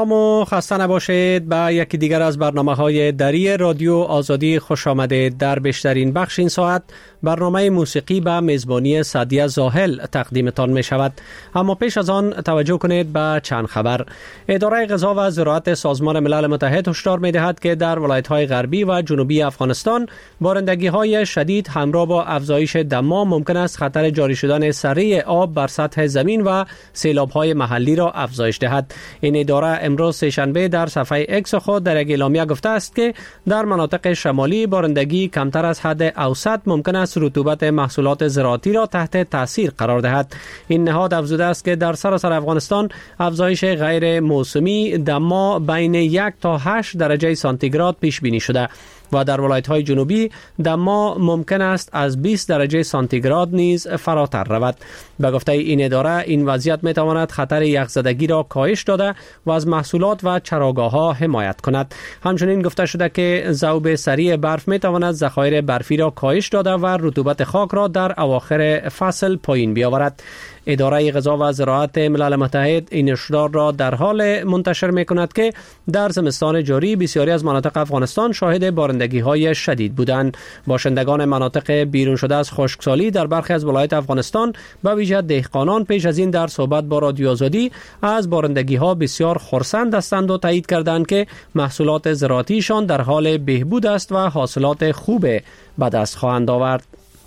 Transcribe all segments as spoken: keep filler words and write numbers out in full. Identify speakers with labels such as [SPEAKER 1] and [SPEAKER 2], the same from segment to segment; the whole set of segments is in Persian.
[SPEAKER 1] سلام و خسته نباشید. به یکی دیگر از برنامه‌های دری رادیو آزادی خوش آمدید. در بیشترین بخش این ساعت برنامه موسیقی به میزبانی سعدیه زاهل تقدیمتان می شود. اما پیش از آن توجه کنید به چند خبر. اداره غذا و زراعت سازمان ملل متحد هشدار می دهد که در ولایت‌های غربی و جنوبی افغانستان بارندگی‌های شدید همراه با افزایش دما ممکن است خطر جاری شدن سریع آب بر سطح زمین و سیلاب‌های محلی را افزایش دهد. این اداره امروز سه‌شنبه در صفحه اکس خود در یک اعلامیه گفته است که در مناطق شمالی بارندگی کمتر از حد اوسط ممکن است رطوبت محصولات زراعتی را تحت تاثیر قرار دهد. این نهاد افزوده است که در سراسر افغانستان افزایش غیر موسمی دما بین یک تا هشت درجه سانتیگراد پیش بینی شده و در ولایت‌های جنوبی دما ممکن است از بیست درجه سانتیگراد نیز فراتر رود. به گفته این اداره این وضعیت می‌تواند خطر یخزدگی را کاهش داده و از محصولات و چراگاه‌ها حمایت کند. همچنین گفته شده که ذوب سریع برف می‌تواند ذخایر برفی را کاهش داده و رطوبت خاک را در اواخر فصل پایین بیاورد. اداره غذا و زراعت ملل متحد این هشدار را در حال منتشر می‌کند که در زمستان جاری بسیاری از مناطق افغانستان شاهد بارندگی‌های شدید بودند. باشندگان مناطق بیرون شده از خشکسالی در برخی از ولایات افغانستان به ویژه دهقانان پیش از این در صحبت با رادیو آزادی از بارندگی‌ها بسیار خرسند هستند و تایید کردند که محصولات زراعتیشان در حال بهبود است و حاصلات خوب به دست خواهند آورد.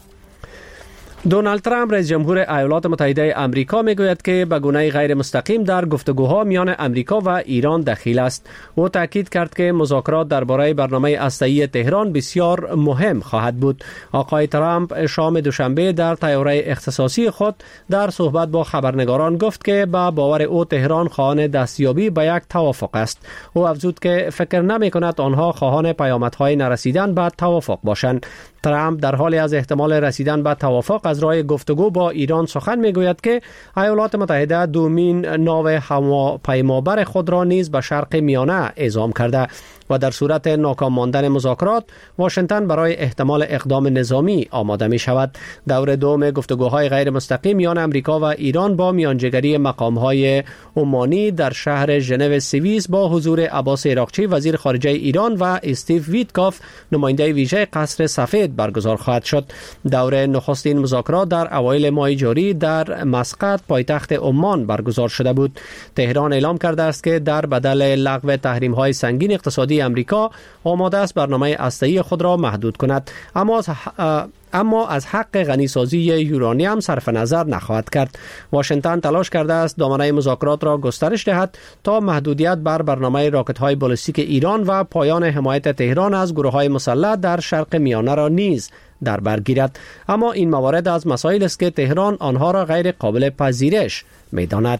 [SPEAKER 1] دونالد ترامپ رئیس جمهور ایالات متحده آمریکا میگوید که به گونه غیر مستقیم در گفتگوها میان آمریکا و ایران دخیل است. او تاکید کرد که مذاکرات درباره برنامه هسته‌ای تهران بسیار مهم خواهد بود. آقای ترامپ شام دوشنبه در طیاره اختصاصی خود در صحبت با خبرنگاران گفت که با باور او تهران خواهان دستیابی به یک توافق است. او افزود که فکر نمی‌کند آنها خواهان پیامدهای نرسیدن به توافق باشند. ترامپ در حال از احتمال رسیدن به توافق از راه گفتگو با ایران سخن میگوید که ایالات متحده دومین ناو هواپیمابر خود را نیز به شرق میانه اعزام کرده و در صورت ناکام ماندن مذاکرات واشنگتن برای احتمال اقدام نظامی آماده می شود. دور دوم گفتگوهای غیر مستقیم میان امریکا و ایران با میانجیگری مقامهای عمانی در شهر ژنو سوئیس با حضور عباس عراقچی وزیر خارجه ایران و استیو ویتکاف نماینده ویژه قصر سفید برگزار خواهد شد. دور نخستین مذاکرات در اوایل ماه جاری در مسقط پایتخت عمان برگزار شده بود. تهران اعلام کرده است که در بدل لغو تحریم‌های سنگین اقتصادی امریکا آماده است برنامه هسته‌ای خود را محدود کند، اما از اما از حق غنیسازی یورانیم صرف نظر نخواهد کرد. واشنگتن تلاش کرده است دامنه مذاکرات را گسترش دهد تا محدودیت بر برنامه راکت‌های بالستیک ایران و پایان حمایت تهران از گروه‌های مسلح در شرق میانه را نیز در بر گیرد. اما این موارد از مسائل است که تهران آنها را غیر قابل پذیرش می‌داند.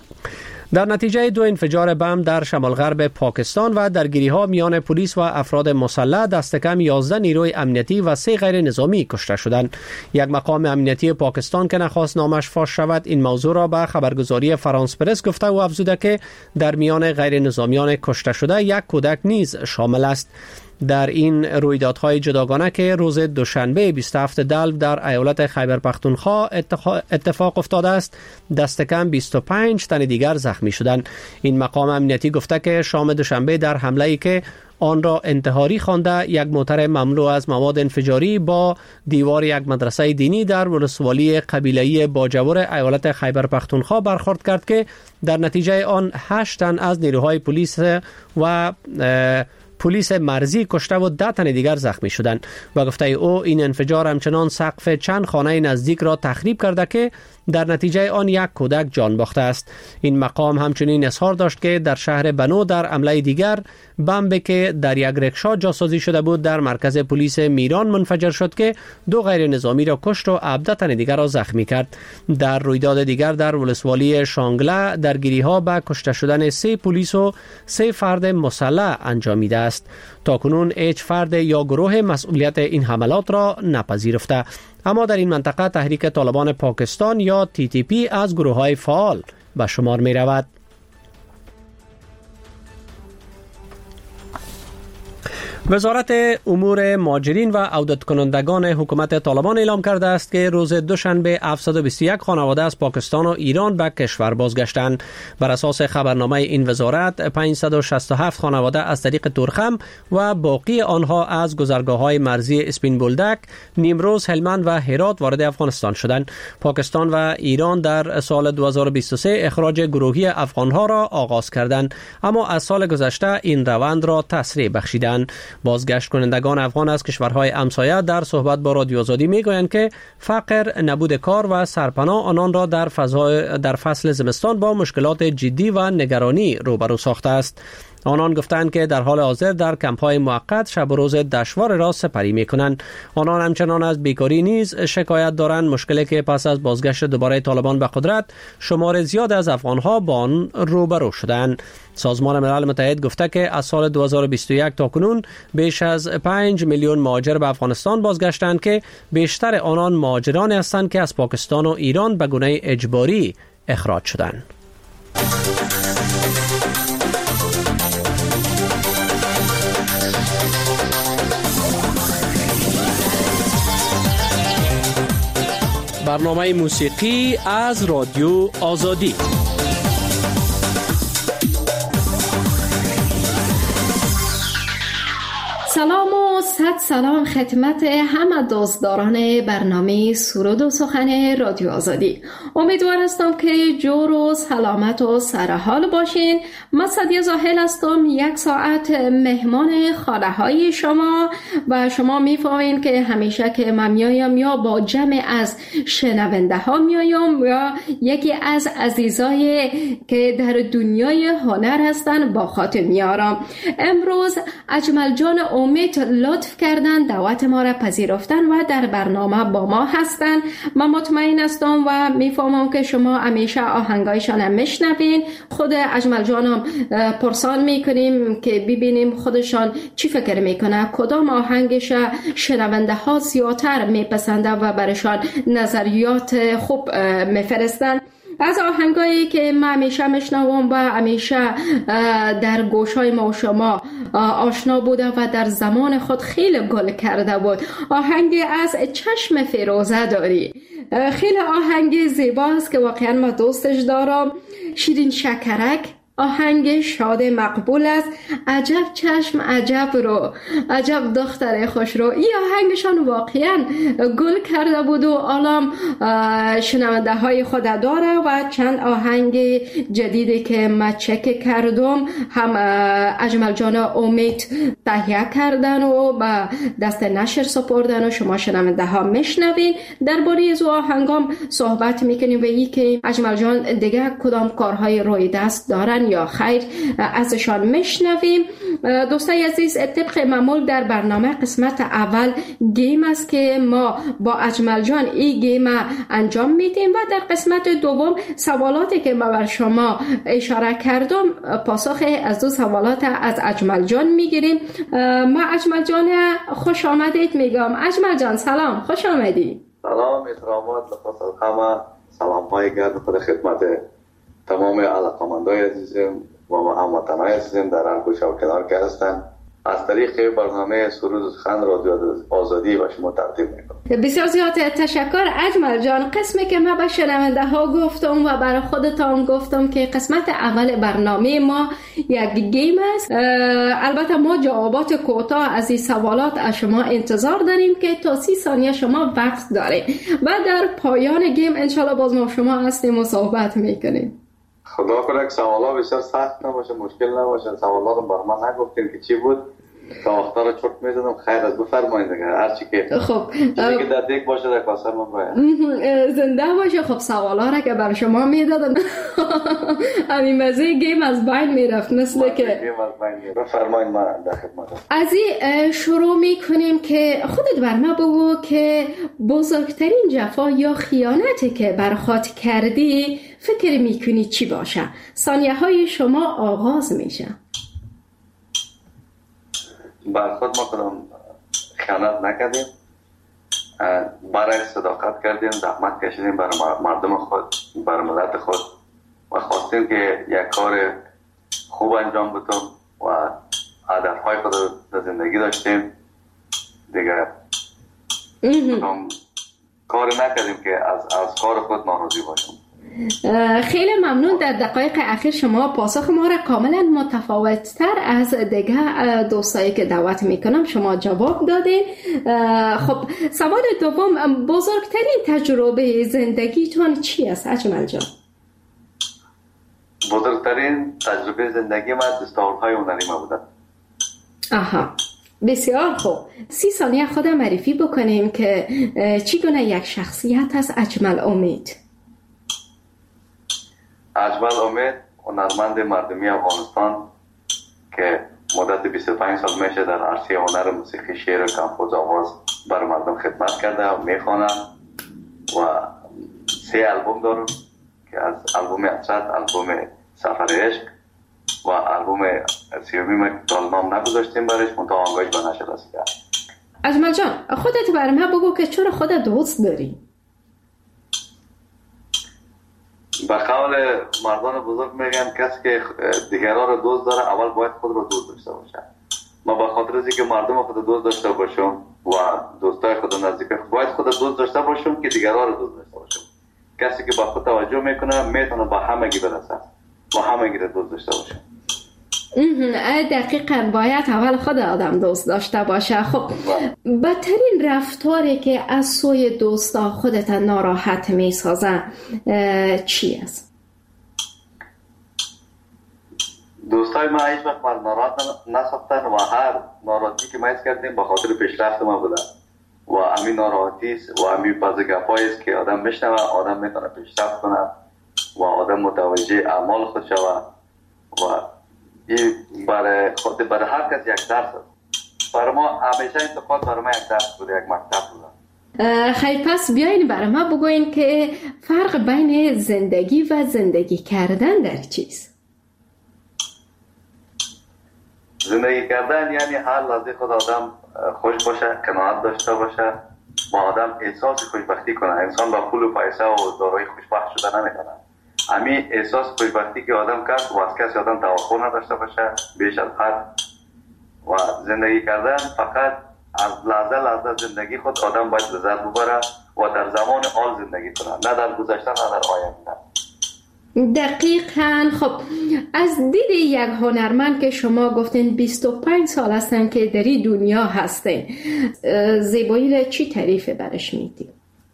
[SPEAKER 1] در نتیجه دو انفجار بم در شمال غرب پاکستان و درگیری‌ها میان پلیس و افراد مسلح دست کم یازده نیروی امنیتی و سه غیر نظامی کشته شدند. یک مقام امنیتی پاکستان که نخواست نامش فاش شود این موضوع را به خبرگزاری فرانس پرس گفته و افزوده که در میان غیر نظامیان کشته شده یک کودک نیز شامل است. در این رویدادهای جداگانه که روز دوشنبه بیست و هفتم دلو در ایالت خیبر پختونخوا اتفاق افتاده است، دست کم بیست و پنج تن دیگر زخمی شدند. این مقام امنیتی گفته که شام دوشنبه در حمله‌ای که آن را انتحاری خوانده یک موتر مملو از مواد انفجاری با دیوار یک مدرسه دینی در ولسوالی قبیله‌ای باجور ایالت خیبر پختونخوا برخورد کرد که در نتیجه آن هشت تن از نیروهای پلیس و پلیس مرزی کشته و ده تن دیگر زخمی شدند. و گفته او این انفجار همچنان سقف چند خانه نزدیک را تخریب کرده که در نتیجه آن یک کودک جان باخته است. این مقام همچنین اظهار داشت که در شهر بنو در حمله دیگر بمبی که در یک رکشا جاسازی شده بود در مرکز پلیس میران منفجر شد که دو غیر نظامی را کشت و هفده تن دیگر را زخمی کرد. در رویداد دیگر در ولسوالی شانگله درگیری‌ها به کشته شدن سه پلیس و سه فرد مسلح انجامیده است. تاکنون هیچ فرد یا گروه مسئولیت این حملات را نپذیرفته. اما در این منطقه تحریک طالبان پاکستان یا تی تی پی از گروه‌های فعال به شمار می رود. وزارت امور مهاجرین و عودت کنندگان حکومت طالبان اعلام کرده است که روز دوشنبه هفتصد و بیست و یک خانواده از پاکستان و ایران به کشور بازگشتند. بر اساس خبرنامه این وزارت پانصد و شصت و هفت خانواده از طریق تورخم و باقی آنها از گذرگاه‌های مرزی اسپین بولدک، نیمروز، هلمند و هرات وارد افغانستان شدند. پاکستان و ایران در سال دو هزار و بیست و سه اخراج گروهی افغانها را آغاز کردند، اما از سال گذشته این روند را تسریع بخشیدند. بازگشت کنندگان افغان از کشورهای همسایه در صحبت با رادیو آزادی میگویند که فقر، نبود کار و سرپناه آنان را در فضای در فصل زمستان با مشکلات جدی و نگرانی روبرو ساخته است. آنان گفتند که در حال حاضر در کمپ‌های موقت شب و روز دشوار را سپری می‌کنند. آنان همچنان از بیکاری نیز شکایت دارند، مشکلی که پس از بازگشت دوباره طالبان به قدرت شمار زیاد از افغان‌ها با آن روبرو شدند. سازمان ملل متحد گفته که از سال دو هزار و بیست و یک تا کنون بیش از پنج میلیون مهاجر به افغانستان بازگشتند که بیشتر آنان مهاجرانی هستند که از پاکستان و ایران به گونه اجباری اخراج شدند. برنامه موسیقی از رادیو آزادی.
[SPEAKER 2] سلام و صد سلام خدمت همه دوستداران برنامه سرود و سخن رادیو آزادی. امیدوار هستم که جور و سلامت و سرحال باشین. من سعدیه زاهل هستم، یک ساعت مهمان خانه های شما و شما میفهمین که همیشه که من میایم یا با جمع از شنونده ها میایم یا یکی از عزیزای که در دنیای هنر هستن با خاطر میارم. امروز اجمل جان امید لطف کردن دعوت ما را پذیرفتن و در برنامه با ما هستن. من مطمئن هستم و میفهمم که شما همیشه آهنگایشان هم میشنوین. خود اجمل جانم پرسان میکنیم که ببینیم خودشان چی فکر میکنه، کدام آهنگش شنونده ها زیادتر میپسنده و برشان نظریات خوب میفرستن. از آهنگایی که من همیشه میشنوم و همیشه در گوشای ما و شما آشنا بوده و در زمان خود خیلی گل کرده بود، آهنگ از چشم فیروزه داری. خیلی آهنگ زیباست که واقعا ما دوستش دارم. شیرین شکرک آهنگ شاد مقبول است. عجب چشم عجب رو، عجب دختر خوش رو. این آهنگشان واقعا گل کرده بود و الان شنونده های خود داره و چند آهنگ جدیدی که من چک کردم هم اجمل جان امید تهیه کردن و با دست نشر سپردن و شما شنونده ها میشنوین. درباره از آهنگام صحبت میکنیم و این که اجمل جان دیگه کدام کارهای روی دست دارن یا خیر ازشان میشنویم. دوستای عزیز، طبق معمول در برنامه قسمت اول گیم است که ما با اجمل جان این گیم انجام میدیم و در قسمت دوم سوالاتی که ما بر شما اشاره کردم پاسخ از دو سوالات از اجمل جان میگیریم. ما اجمل جان خوش آمدید میگم. اجمل جان سلام، خوش آمدی.
[SPEAKER 3] سلام، احترامات لخص همه، سلام های گرد خود خدمت تمام علاقمندای عزیزم و هموطنای عزیزم در هر گوشه و کنار که هستن. از طریق برنامه سرود و سخن رادیو آزادی و شما تقدیم میکنم.
[SPEAKER 2] بسیار زیاد تشکر اجمل جان. قسمی که من به شنونده ها گفتم و برای خودتان گفتم که قسمت اول برنامه ما یک گیم است. البته ما جوابات کوتاه از این سوالات از شما انتظار داریم که تا سی ثانیه شما وقت دارید و در پایان گیم انشالله باز ما شما هستیم و صحبت میکنیم.
[SPEAKER 3] خدا کنه که سوالا بسیار سخت نباشه، مشکل نباشه. سوالاتم بر من نگفتین که چی بود تا وقتا رو چرت میزدم. خیر از بفرمایید دیگه، هر چی که
[SPEAKER 2] خب
[SPEAKER 3] چیزی که در دیگ باشه در کاسه من باید
[SPEAKER 2] زنده باشه. خب سوالا را که بر شما میدادم همین مزه گیم از بین میرفت مثل که
[SPEAKER 3] گیم از بین میرفت. بفرمایید من در خدمتم.
[SPEAKER 2] از این شروع میکنیم که خودت بر ما بگو که بزرگترین جفا یا خیانتی که بر خود کردی فکر میکنی چی باشه؟ ثانیه های شما آغاز میشه.
[SPEAKER 3] بر خود ما کدام خیانت نکردیم، برای صداقت کردیم، زحمت کشیدیم برای مردم خود، برای ملت خود و خواستیم که یک کار خوب انجام بدیم و هدفهای خود در زندگی داشتیم دیگه. کاری نکردیم که از از کار خود ناراضی باشیم.
[SPEAKER 2] خیلی ممنون. در دقایق اخیر شما پاسخ ما را کاملا متفاوت‌تر از دیگه دوستایی که دعوت میکنم شما جواب دادین. خب سوال دوم، بزرگترین تجربه زندگیتون چی است اجمل جان؟
[SPEAKER 3] بزرگترین تجربه زندگی من دستاوردهای هنری ما بوده.
[SPEAKER 2] آها، بسیار خوب. سی ثانیه خودم معرفی بکنیم که چگونه یک شخصیت است اجمل امید؟
[SPEAKER 3] اجمل امید هنرمند مردمی افغانستان که مدت بیست و پنج سال میشه در عرصه هنر موسیقی، شعر و کمپوز آواز بر مردم خدمت کرده و میخوانم و سه البوم دارم که از البوم اصد، البوم سفر عشق و البوم سیومی که نام نگذاشتیم برش منطقه آنگاهش به نشر رسیده.
[SPEAKER 2] اجمل جان خودت برای من بگو که چرا خودت دوست داری؟
[SPEAKER 3] به قول مردان بزرگ میگن کسی که دیگران رو دوست داره اول باید خود رو دوست داشته باشه. ما به خاطر از اینکه مردم خود دوست داشته باشم و دوستای خود نزدیک باید خود دوست داشته باشم که دیگران رو دوست داشته باشم. کسی که با خود توجه میکنه میتونه با همگی برسه، با همگی رو دوست داشته باشه.
[SPEAKER 2] دقیقاً باید اول خود آدم دوست داشته باشه. خب بدترین رفتاری که از سوی دوستا خودت ناراحت میسازه چی است؟
[SPEAKER 3] دوستای ما هیچ وقت من ناراحت نساختن و هر ناراحتی که ما حس کردیم به خاطر پیشرفت ما بوده و همین ناراحتی و همین بعضی گپایی است که آدم میشنوه آدم میتونه پیشرفت کنه و آدم متوجه اعمال خود شود و این برای خود برای هر کس یک درس است. برای ما همیشه انتقاد برای ما یک درس بوده، یک مکتب بوده.
[SPEAKER 2] خیلی پس بیاین برای ما بگوین که فرق بین زندگی و زندگی کردن در چیست؟
[SPEAKER 3] زندگی کردن یعنی هر لحظه خود آدم خوش باشه، قناعت داشته باشه، با آدم احساس خوشبختی کنه. انسان با پول و پیسه و دارایی خوشبخت شده نمیکنه. همین احساس خوشبختی که آدم کرد و از کسی آدم توقع نداشته باشه بیش از حد و زندگی کردن فقط از لحظه لحظه زندگی خود آدم باید لذت ببره و در زمان حال زندگی کنه، نه در گذشته نه در آینده.
[SPEAKER 2] دقیقاً. خب از دید یک هنرمند که شما گفتین بیست و پنج سال هستن که در این دنیا هستین، زیبایی را چی تعریف برش میدی؟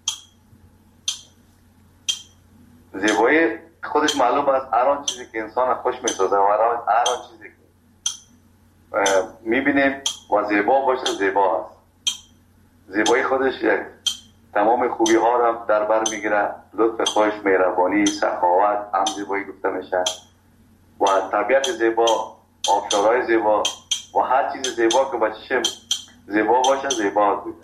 [SPEAKER 3] زیبایی خودش معلوم است هر آن چیزی که انسان خوش میسازه و هر آن چیزی که میبینیم و زیبا باشه زیبا است. زیبایی خودش یک تمام خوبی ها را در بر میگیره، لطف خوش، مهربانی، سخاوت هم زیبایی گفته میشه و طبیعت زیبا، آبشارهای زیبا و هر چیز زیبا که با چشم زیبا باشه زیبا بوده.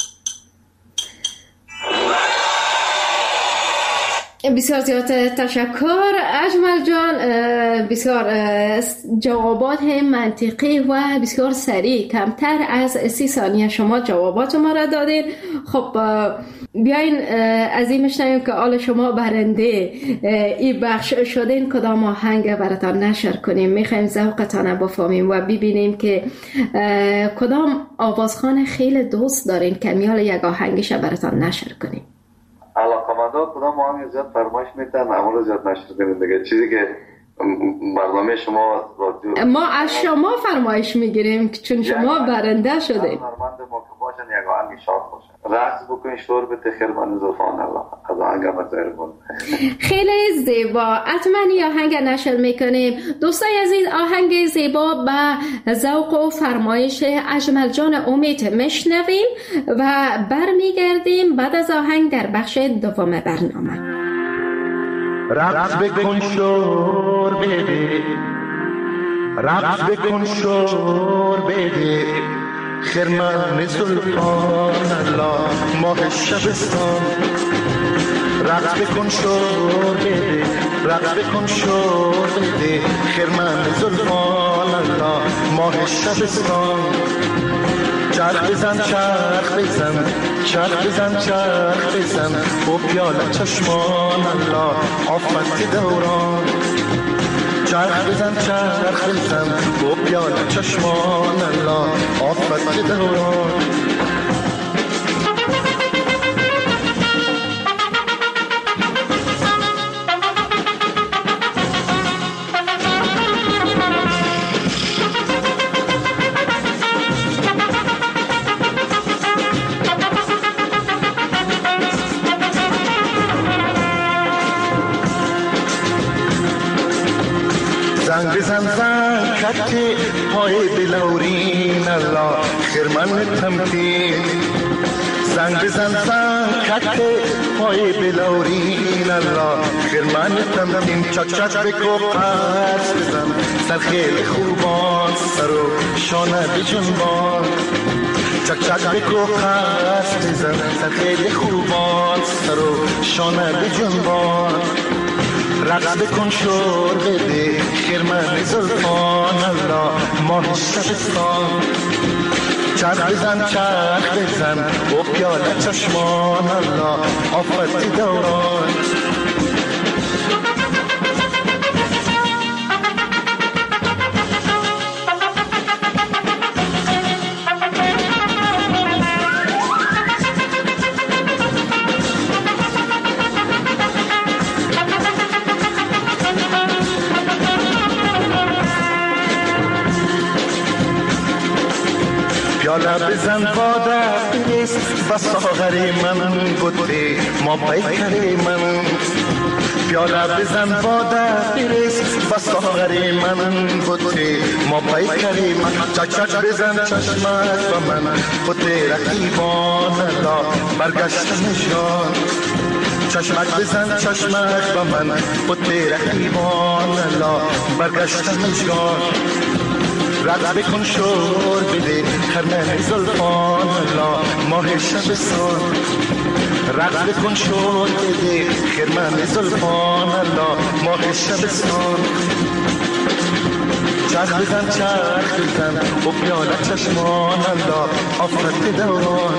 [SPEAKER 2] بسیار زیاد تشکر اجمل جان، بسیار جوابات منطقی و بسیار سریع، کمتر از سی ثانیه شما جوابات ما را دادین. خب بیاین از این میشنویم که آل شما برنده این بخش شدین کدام آهنگ براتان نشر کنیم. میخوایم ذوقتان بفهمیم و ببینیم که کدام آوازخوان خیلی دوست دارین که میال یک آهنگش براتان نشر کنیم.
[SPEAKER 3] علاقمندا کدام آهنگ زیاد فرمایش میتن معمولا زیاد نشر کنیم دیگه. چیزی که برنامه شما رادیو
[SPEAKER 2] ما از شما فرمایش میگیریم چون شما برنده شده.
[SPEAKER 3] هنرمند ما که باشن یک آهنگ شاد باشه، رقص بکنین، شور بده، خیرمن زلفان الله از آهنگ مزربون.
[SPEAKER 2] خیلی زیبا. حتما این آهنگ نشر میکنیم. دوستای عزیز، آهنگ زیبا به ذوق و فرمایش اجمل جان امید میشنویم و برمیگردیم بعد از آهنگ در بخش دوم برنامه.
[SPEAKER 4] رقص بکن شور بده، رقص بکن شور بده، خرمن زلفان الله ماه شبستان. رقص بکن شور بده، رقص بکن شور بده، خرمن زلفان الله ماه شبستان. چرخ بزن چرخ بزن چرخ بزن چرخ بزن و پیاله چشمان الله آفت دوران. چرخ بزن چرخ بزن و پیاله چشمان الله آفت دوران زنگ بزن زن کتی پای بلورین الله خرمن تمکین زنگ بزن زن کتی پای بلورین الله خرمن تمکین چک چک بکو قرص بزن سر خیلی خوبان سر و شانه بجنبان چک چک بکو قرص بزن سر خیلی خوبان سر و شانه بجنبان رقص بکن شور بده خرمن زلفان الله ماه شبستان چرخ بزن چرخ بزن و پیاله چشمان الله آفت دوران پیاله بزن باده بریست و ساغر من بوده ما پیکر من پیاله بزن باده بریست و ساغر من بوده ما پیکر من چک چک بزن چشمک و من بوده رقیبان الله برگشتم جان چشمک بزن چشمک و من بوده رقیبان الله برگشتم جان رقص بکن شور بده خرمن زلفان الله ماه شبستان رقص بکن شور بده خرمن زلفان الله ماه شبستان چرخ بزن چرخ بزن و پیاله چشمان الله آفت دوران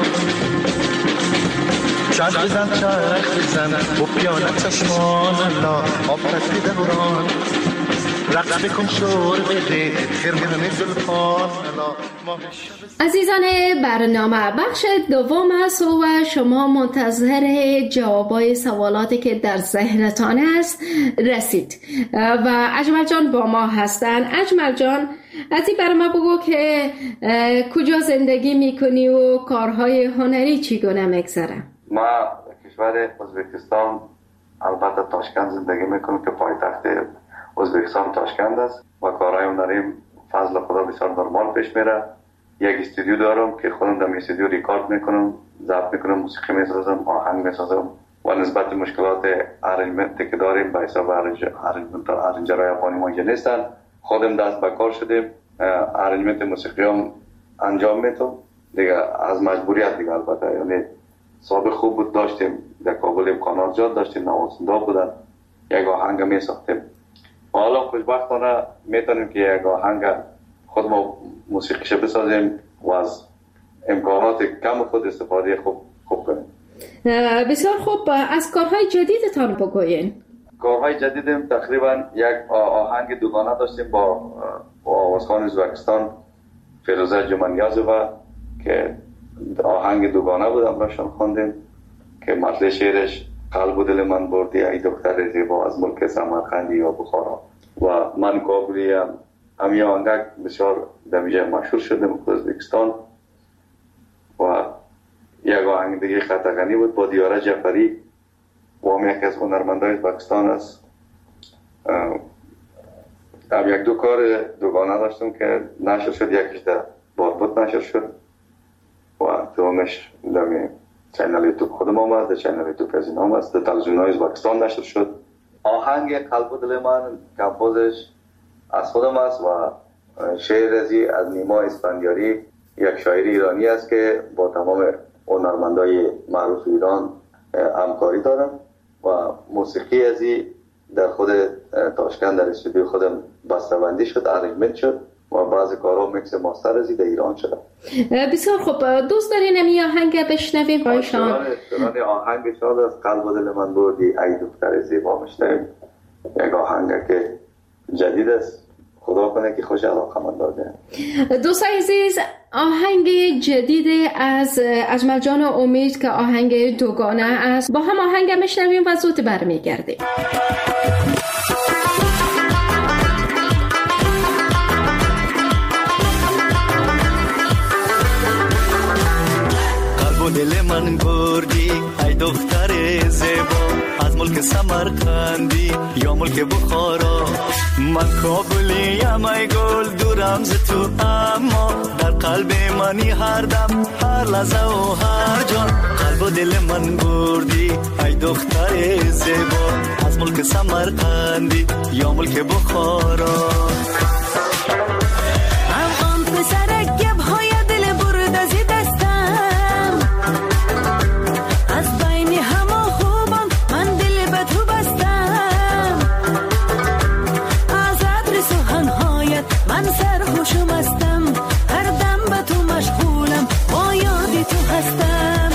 [SPEAKER 4] چرخ بزن چرخ بزن و پیاله چشمان الله آفت دوران رقص بکن شور بده خرمن زلفان الله ماه شبستان.
[SPEAKER 2] عزیزان برنامه بخش دوم است و شما منتظر جوابای سوالاتی که در ذهنتان است رسید و اجمل جان با ما هستن. اجمل جان از این برای ما بگو که کجا زندگی میکنی و کارهای هنری چگونه میگذره؟
[SPEAKER 3] ما کشور ازبکستان البته تاشکند زندگی میکنم که پایتخت ازبکستان تاشکند است و کارهای هنریم فضل خدا بسیار نرمال پیش میره. یک استودیو دارم که خودم در استودیو ریکارد میکنم، ضبط میکنم، موسیقی میسازم، آهنگ میسازم و نسبت مشکلات ارنجمنت که داریم به حساب ارنجمنت ارنجرهای افغانی ما اینجا نیستن، خودم دست به کار شدیم، ارنجمنت موسیقی هم انجام میدم دیگه از مجبوریت دیگه. البته یعنی سابق خوب بود، داشتیم در کابل امکانات زیاد داشتیم، نوازنده بودن، یک آهنگ میساختیم. حالا خوشبختانه میتونیم که یک آهنگ خود ما موسیقیش بسازیم و از امکانات کم خود استفاده خوب خوب کنیم.
[SPEAKER 2] بسیار خوب. از کارهای جدیدتان بگوین.
[SPEAKER 3] کارهای جدیدم تقریبا یک آهنگ دوگانه داشتیم با آوازخوان ازبکستان فیروزه جمانیازووا که آهنگ دوگانه بود، امراشان خواندیم که متن شعرش قلب و دل من بردی ای دختر زیبا از ملک سمرقند یا بخارا و من کابلی هم همین آهنگ بسیار دمیجه مشهور شدم در ازبکستان. و یک آهنگ دیگه خطقنی بود با دیاره جعفری و هم یکی از هنرمندای ازبکستان است. هم یک دو کار دوگانه داشتم که نشر شد، یکیش در باربود نشر شد و دومش در چینل یوتیوب خودم هم است، در چینل یوتیوب از این هم است، در تلویزیون‌های ازبکستان نشر شد. آهنگ قلب و دل من کمپوزش از خودم است و شعر ازی از نیما اسفندیاری، یک شاعر ایرانی است که با تمام هنرمندای معروف ایران همکاری دارم و موسیقی ازی در خود تاشکند در استودیو خودم بسته‌بندی شد، ارنجمنت شد و بعضی کارها میکس ماستر ازی در ایران شد.
[SPEAKER 2] بسیار خوب. دوست دارین این آهنگ بشنویم با شما؟
[SPEAKER 3] شما آهنگ شاد از قلب و دل من بردی ای دختر زیبا میشنویم. یک آهنگ که جدید است. خدا کنه که خوش علاقمند داده.
[SPEAKER 2] دوستان عزیز، آهنگ جدید از اجمل جان امید که آهنگ دوگانه است، با هم آهنگ میشنویم و زود برمیگردیم.
[SPEAKER 5] قلب و دل من بردی ای دختر زیبا، از ملک سمرقندی یا ملک بخارا. من کابلیم ای گل دورم ز تو، اما در قلب منی هر دم هر لحظه و هر جان. قلب و دل من بردی ای دختر زیبا، از ملک سمرقندی یا ملک بخارا.
[SPEAKER 6] افغان پسر گب‌های دل برد از دستم، از بین همه خوبان من دل به تو بستم. از عطر سخنهایت من سرخوش و مستم، هر دم به تو مشغولم با یاد تو هستم.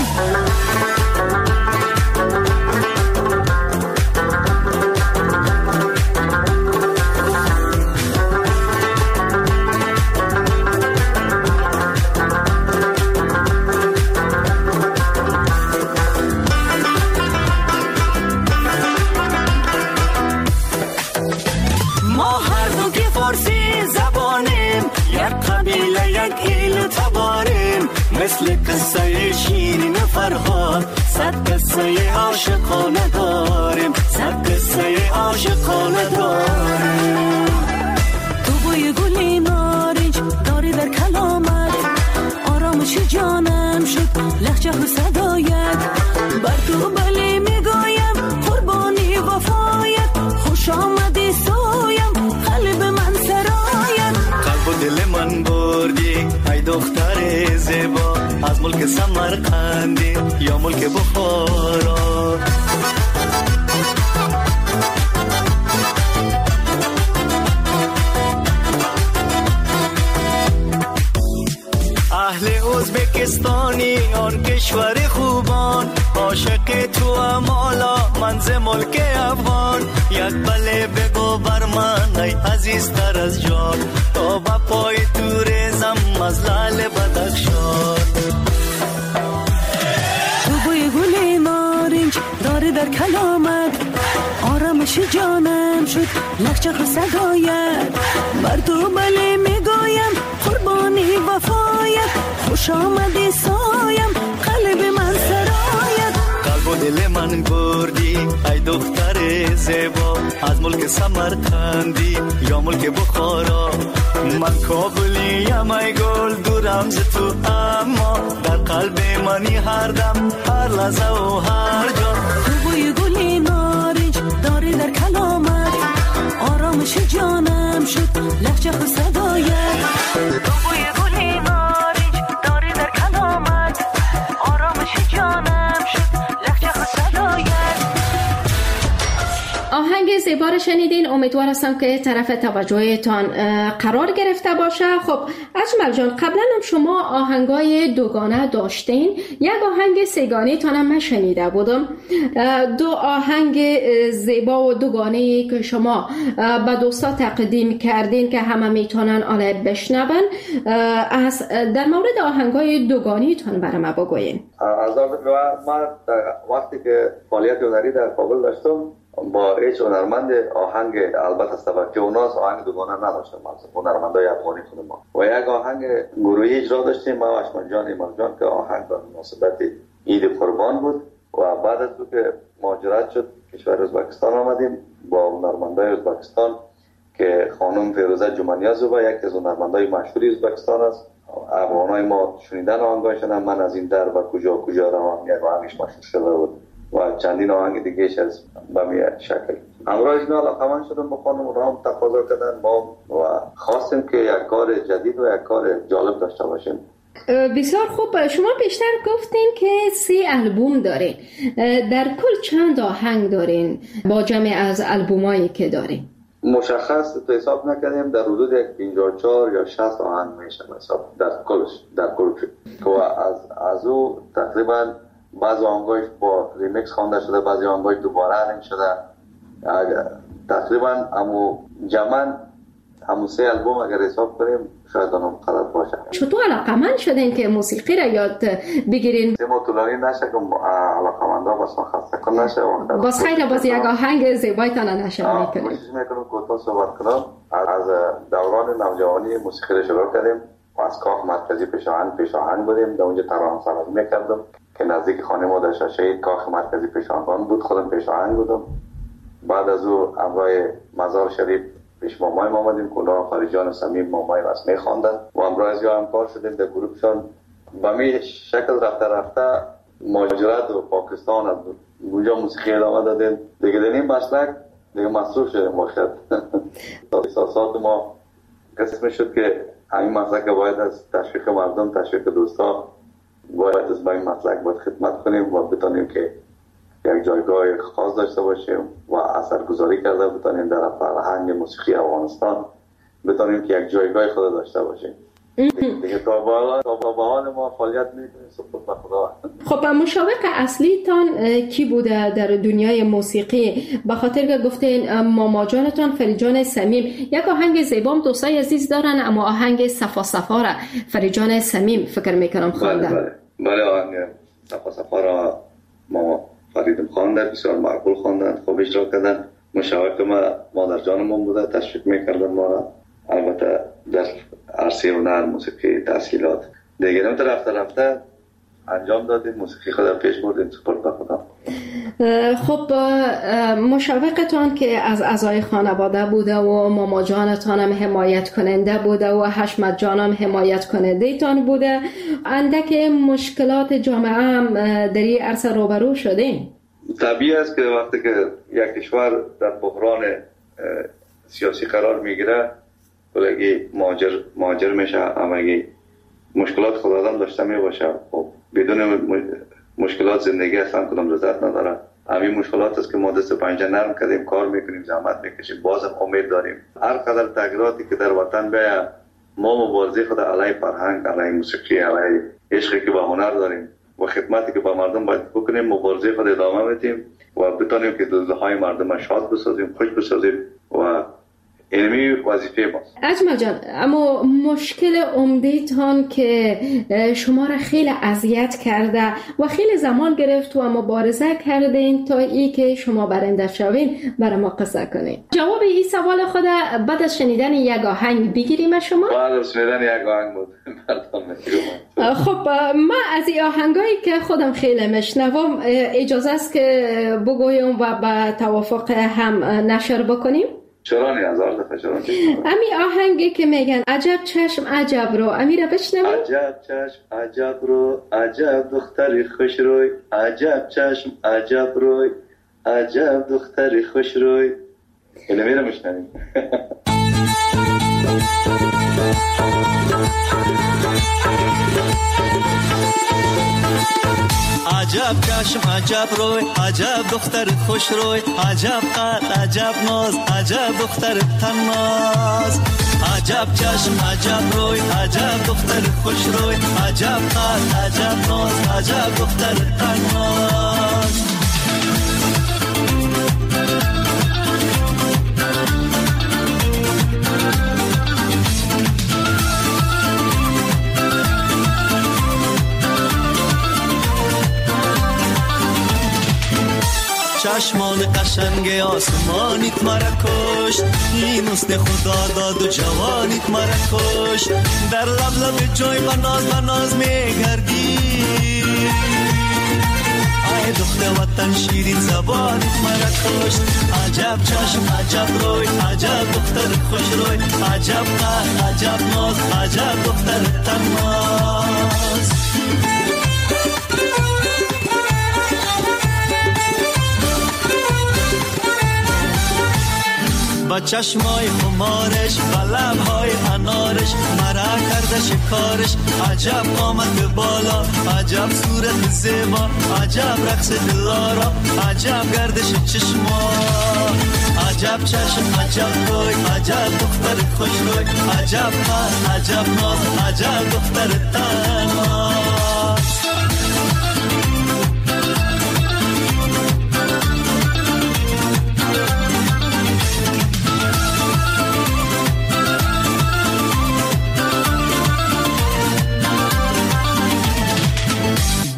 [SPEAKER 5] مثل قصه شیرین فرهاد صد قصه عاشقانه داریم، صد قصه عاشقانه داریم.
[SPEAKER 6] تو بوی گلی نارنج داری در کلامت، آرامش جانم شد لهجه و صدایت. بر تو بله میگویم قربانی وفایت، خوش آمدی سویم قلب من سرایت.
[SPEAKER 5] قلب و دل من بردی ای دختر زیبا، از ملک سمرقندی یا ملک بخارا. اهل ازبکستانی آن کشور خوبان، عاشق تو امالا من ز ملک افغان. یک بله بگو بر من ای عزیزتر از جان، تا با پای تو ریزم از لعل بدخشان.
[SPEAKER 6] تو بوی گلی نارنج داری در کلامت، آرامش جانم شد لهجه و صدایت. بر تو بله میگویم قربانی وفایت، خوش آمدی سایم قلب من سرایت.
[SPEAKER 5] قلب و دل من بردی ای دختر زیبا، از ملک سمرقندی یا ملک بخارا. من کابلیم ای گل دورم ز تو، اما در قلب منی هر دم هر لحظه و هر جا.
[SPEAKER 6] تو بوی گلی نارنج داری در کلامت، آرامش جانم شد لهجه و صدایت. تو بوی گلی نارنج داری در کلامت، آرامش جانم شد لهجه و صدایت.
[SPEAKER 2] آهنگ زیبا رو شنیدین، امیدوار هستم که طرف توجهتان قرار گرفته باشه. خب اجمل جان، قبلا هم شما آهنگای دوگانه داشتین، یک آهنگ سگانه تانم من شنیده بودم. دو آهنگ زیبا و دوگانه که شما به دوستا تقدیم کردین که همه میتونن آله بشنون، از در مورد آهنگای دوگانه تان برای ما بگوین.
[SPEAKER 3] از من وقتی که فعالیت هنری در کابل داشتم با هیچ هنرمند آهنگ البته استفاده اوناس آهنگ دوگانه نداشتم، هنرمندای افغانی خود ما و یک آهنگ گروهی اجرا داشتیم ما و اجمل جان ایمان جان که آهنگ به مناسبت عید قربان بود. و بعد از که مهاجرت شد کشور ازبکستان آمدیم با هنرمندای ازبکستان که خانم فیروزه جمانیازووا یک از هنرمندای مشهوری ازبکستان است. افغانای ما شنیدن آهنگاشون، من از این در و کجا کجا روان یک آهنگش مشهور شده بود و چندین آهنگ دیگهش از بمیه شکل. همراهش می علاقمند شدم با خانم، رام تقاضا کردن ما و خواستیم که یک کار جدید و یک کار جالب داشته باشیم.
[SPEAKER 2] بسیار خوب. شما بیشتر گفتین که سی البوم دارین، در کل چند آهنگ دارین با جمع از البومایی که دارین؟
[SPEAKER 3] مشخص تو حساب نکردیم، در حدود یک پنجاه و چهار یا شصت آهنگ میشه حساب در کلش در کل و از از او تقریبا بعضی آهنگاش با ریمیکس خوانده شده، بعضی آهنگاش دوباره ارنج شده. تقریبا امو جمن همون سه البوم اگر حساب کنیم شاید آنم غلط باشه.
[SPEAKER 2] چطور علاقمند شدین که موسیقی را یاد بگیرین؟
[SPEAKER 3] ما طولانی نشه که علاقمندا بس خسته کن نشه.
[SPEAKER 2] باز خیلی باز یک آهنگ زیبایتان نشر میکنیم.
[SPEAKER 3] کوشش میکنم کوتاه صحبت کنم. از دوران نوجوانی موسیقی را شروع کردیم و از کاخ مرکزی پیشاهنگ پیشاهنگ بودیم. در اونجا ترانه سراز میکردم که نزدیک خانه ما در شاشه‌ای کاخ مرکزی پیشاهنگ بود. خودم پیشاهنگ بودم. بعد از او همراه مزار شریف پیش مامای ما آمدیم که اونا خارجان سمیم مامای واسه میخواندن و همراه از یا همکار شدیم در گروهشان. به می شکل رفته رفته مهاجرت و پاکستان از اونجا موسیقی ادامه دادیم. دیگه در این مسلک دیگه مصروف شدیم واقعا. احساسات ما قسم شد که همین مسلک باید از تشویق مردم، تشویق دوستا باید از با این مسلک باید خدمت کنیم و بتانیم که یک جایگاه خاص داشته باشیم و اثرگذاری کرده بتانیم در فرهنگ موسیقی افغانستان، بتانیم که یک جایگاه خود داشته باشیم. دیگه تا به حال ما فعالیت میکنیم سپرد به خدا.
[SPEAKER 2] خب مشاوق اصلی تان کی بوده در دنیای موسیقی؟ به خاطر که گفتین ماما جانتان فریجان سمیم، یک آهنگ زیبام دوستای عزیز دارن، اما آهنگ صفا صفا را فریجان سمیم فکر میکنم خواندن.
[SPEAKER 3] بله بله بله آهنگ صفا صفا را ما فریدم خواندن، بسیار معقول خواندن، خوب اجرا کردن. مشاوق ما مادر جانمون بوده، تشویق میکردن ما را. البته در عرصه هنر موسیقی تحصیلات دیگه نم رفته رفته انجام دادیم، موسیقی خود را پیش بردیم سپرد به خدا.
[SPEAKER 2] خب مشاوقتان که از اعضای خانواده بوده و ماما جانتان هم حمایت کننده بوده و حشمت جان هم حمایت کننده تان بوده، اندک مشکلات جامعه هم در این عرصه روبرو شدین؟
[SPEAKER 3] طبیعی است که وقتی که یک کشور در بحران سیاسی قرار میگیره بلگی مهاجر مهاجر میشه، همگی مشکلات خود آدم داشته میباشه. خب بدون مشکلات زندگی اصلا کدام لذت نداره. همین مشکلات است که ما دست پنجه نرم کردیم، کار میکنیم، زحمت میکشیم، بازم امید داریم هر قدر تغییراتی که در وطن بیاید ما مبارزه خود علیه فرهنگ، علیه موسیقی، علیه عشقی که به هنر داریم و خدمتی که به مردم باید بکنیم، مبارزه خود ادامه میدیم و بتونیم که دلهای مردم شاد بسازیم، خوش بسازیم و علمی وظیفه ماست.
[SPEAKER 2] اجمل جان، اما مشکل عمده‌تان که شما را خیلی اذیت کرده و خیلی زمان گرفت و مبارزه کردین تا ای که شما برنده شوین، برای ما قصه کنین. جواب این سوال خود بعد از شنیدن یک آهنگ بگیریم شما؟
[SPEAKER 3] بعد از شنیدن یک آهنگ بود.
[SPEAKER 2] خب ما از این آهنگایی که خودم خیلی میشنوم اجازه است که بگویم و به توافق هم نشر بکنیم؟
[SPEAKER 3] چرا نه؟ هزار دفعه چرا نه؟
[SPEAKER 2] امی آهنگی که میگن عجب چشم عجب رو، امی را بشنویم؟
[SPEAKER 3] عجب چشم عجب رو، عجب دختری خوش روی، عجب چشم عجب روی، عجب دختری خوش روی. اینو میرم میشنویم.
[SPEAKER 5] عجب چشم عجب روی، عجب دختر خوش روی، عجب قد عجب ناز، عجب دختر تناز. عجب چشم عجب روی، عجب دختر خوش روی، عجب قد عجب ناز، عجب دختر تناز. چشمان قشنگ آسمانیت مرا کشت، این حسن خدا داد و جوانیت مرا کشت. در لب لب جای بناز بناز میگردی، ای دختر وطن شیرین زبانیت مرا کشت. عجب چشم عجب روی، عجب دختر خوش روی، عجب قد عجب ناز، عجب دختر تناز. با چشمای خمارش، با لبهای انارش، مرا کرده شکارش. عجب قامت بالا، عجب صورت زیبا، عجب رقص دلارا، عجب گردش چشما. عجب چشم عجب روی، عجب دختر خوش روی، عجب قد عجب ناز، عجب دختر تناز.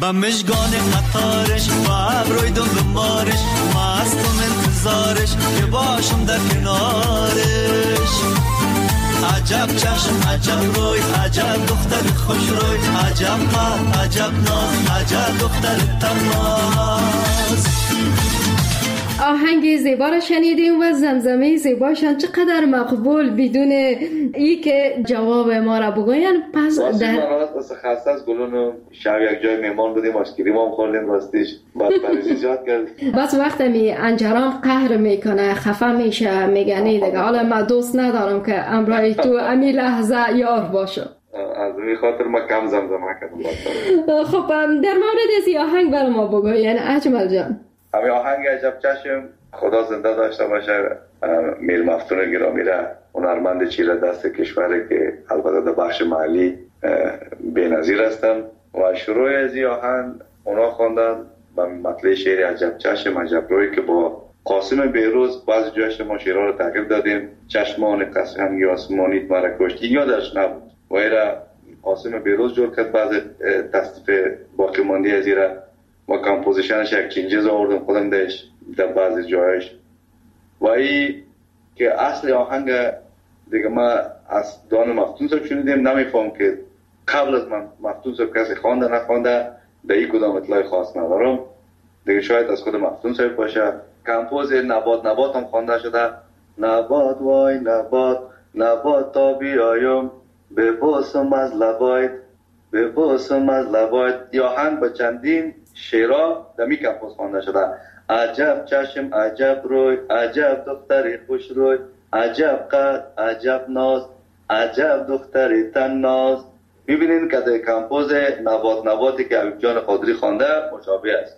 [SPEAKER 5] و مشگان قطارش و ابروی دمدمارش مستم انتظارش که باشم در کنارش. عجب چشم عجب روی عجب دختر خوش روی عجب قد عجب ناز عجب دختر تماز.
[SPEAKER 2] آهنگ زیبا را شنیدیم و زمزمه زیباشان چقدر مقبول بدون ای که جواب ما را بگوین. پس
[SPEAKER 3] در راست خسته از گلون شب یک جای مهمان بودیم آشکریم هم خوردیم راستیش بعد پریزی زیاد کردیم.
[SPEAKER 2] بس وقت می انجرام قهر میکنه خفه میشه میگنی دیگه حالا من دوست ندارم که امرای تو امی لحظه یار باشه.
[SPEAKER 3] از این خاطر ما کم زمزمه کردم.
[SPEAKER 2] خب در مورد از آهنگ بر ما بگوین اجمل جان.
[SPEAKER 3] همین آهنگ عجب چشم خدا زنده داشته باشه میر مفتون گرامی را هنرمند چیره دست کشوره که البته در بخش محلی بی‌نظیر هستن و شروع از این آهنگ اونا خواندن با مطلع شعر عجب چشم عجب روی که با قاسم بیروز بعضی جایش ما شعرها رو تغییر دادیم. چشمان قسم آسمانیت مرا کشت این یادش نبود و ایرا قاسم بیروز جور کرد بعض تصدیف باقی ماندی از ایرا و کمپوزیشنش یک چینجز آوردم خودم داشت در بعضی جایش و ای که اصل آهنگ دیگه ما از دان مفتون صاحب شنیدیم. نمیفهم که قبل از من مفتون صاحب کسی خوانده نخوانده در این کدام اطلاع خاص ندارم دیگه شاید از خود مفتون صاحب باشه. کمپوز نبات نبات هم خوانده شده. نبات وای نبات نبات تا بیایم به باسم از لبایت به باسم از لبایت. یا آهنگ با چندین شعرها در می کمپوز خوانده شده. عجب چشم عجب روی عجب دختری خوش روی عجب قد عجب ناز عجب دختری تن ناز. ببینین که در کمپوز نبات نباتی که حبیب جان قادری خوانده مشابه است.